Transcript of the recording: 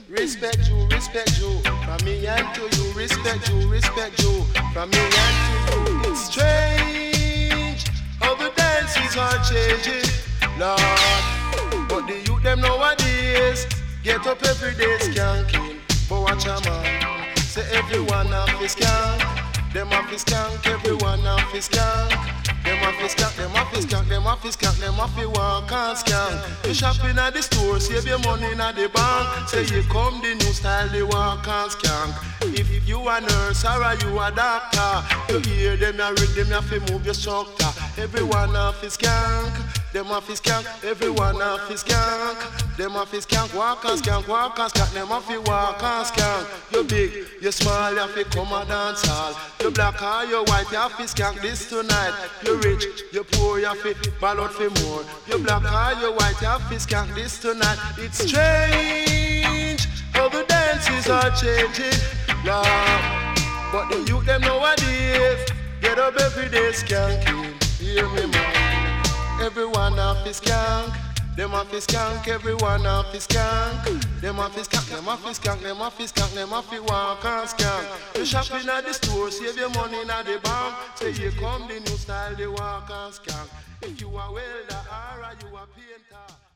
Respect you, respect you. From me and to you, respect you, respect you. From me and to you. It's strange how the dances are changing, Lord. But the youth them nowadays get up every day skanking. But watch a man, say everyone off his skank. Them off his skank, everyone off his skank. Them off his skank, them off his skank, them off his skank, them off his walk and skank. You shopping at the store, save your money in the bank. Say you come the new style, the walk and skank. If you a nurse or you a doctor, you hear them, you read them, you have to move your structure. Everyone off his skank, them off his skank, everyone off his skank. Them off his skank, walk and skank, them off his walk and skank. You big, you small, you have to come and dance hall. You black or you white, you have to skank this tonight. You rich, you poor, you have to ball out for more. You black or you white, you have to skank this tonight. It's strange how the dances are changing, Lord. But the youth them nowadays get up every day skanking. Hear me, man. Everyone off his skank. Them off his skank, everyone off his skank. Them off his skank, them off his skank, them off his skank, them off his walk and skank. You shopping at the store, save your money in the bank. Say you come the new style, the walk and skank. If you a welder or you a painter.